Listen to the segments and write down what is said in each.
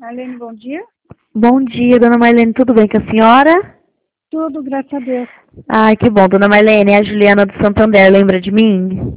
Marlene, bom dia. Bom dia, dona Marlene, tudo bem com a senhora? Tudo, graças a Deus. Ai, que bom, dona Marlene, é a Juliana do Santander, lembra de mim?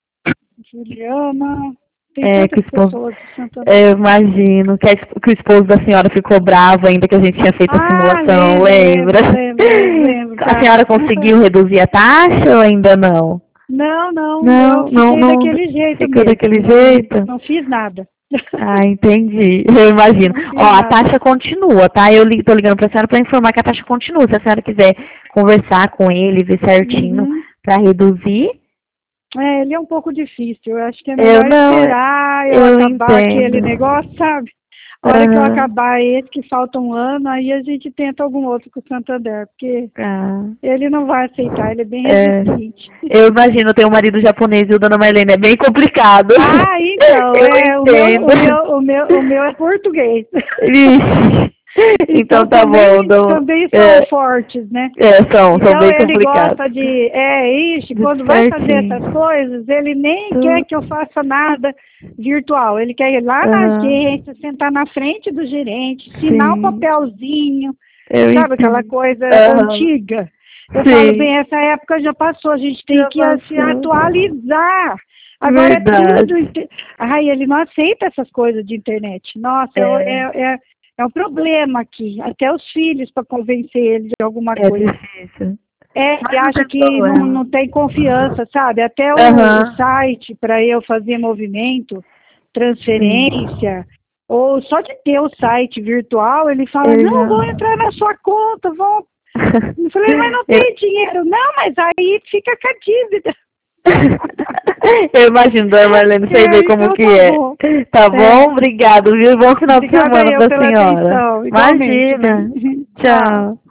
Juliana, tem Que o tantas esposo, pessoas de Santander. eu imagino que o esposo da senhora ficou bravo ainda que a gente tinha feito a simulação, lembra? Lembro, A tá. senhora conseguiu reduzir a taxa ou ainda não? Não, eu Não, fiquei daquele jeito ficou mesmo. daquele jeito? Não fiz nada. Ah, entendi. Eu imagino. Não Ó, fiz a nada. taxa continua, tá? Tô ligando pra senhora pra informar que a taxa continua. Se a senhora quiser conversar com ele, ver certinho Uhum. pra reduzir, Ele é um pouco difícil. Eu acho que é eu melhor não, esperar eu eu acabar entendo. aquele negócio, sabe? A hora que eu Aham. acabar esse, que falta um ano, aí a gente tenta algum outro com o Santander, porque Ah, ele não vai aceitar, ele é bem é. resistente. Eu imagino, eu tenho um marido japonês e o dona Marlene é bem complicado. Ah, então, Eu o meu, entendo. o meu é português. Vixe. Então Então tá bom, também são fortes, né? são Então bem ele complicados. gosta quando vai fazer essas Certinho. coisas, ele nem quer que eu faça nada virtual. Ele quer ir lá na Aham. agência, sentar na frente do gerente, assinar o Sim, papelzinho, eu sabe aquela entendo. coisa Aham. antiga? Eu falo Sim, bem, essa época já passou, a gente tem já que se passou. atualizar. Agora é tudo. Verdade. Ai, ele não aceita essas coisas de internet. Nossa, É, é um problema aqui. Até os filhos para convencer ele de alguma é coisa. difícil. Ele Mas não acha tem que problema. não tem confiança, sabe? Até o Aham. site para eu fazer movimento, Sim. transferência, ou só de ter o site virtual, ele fala, Ele não, já. vou entrar na sua conta, vou. Eu falei, mas não Eu, tem dinheiro. Não, mas aí fica com a dívida. eu imagino, dona Marlene, sei bem como Então que tá é. bom. Tá É, bom? Obrigado, viu? Bom final de obrigada semana eu pra pela senhora. atenção, igualmente, viu? Imagina. Tchau. Tchau.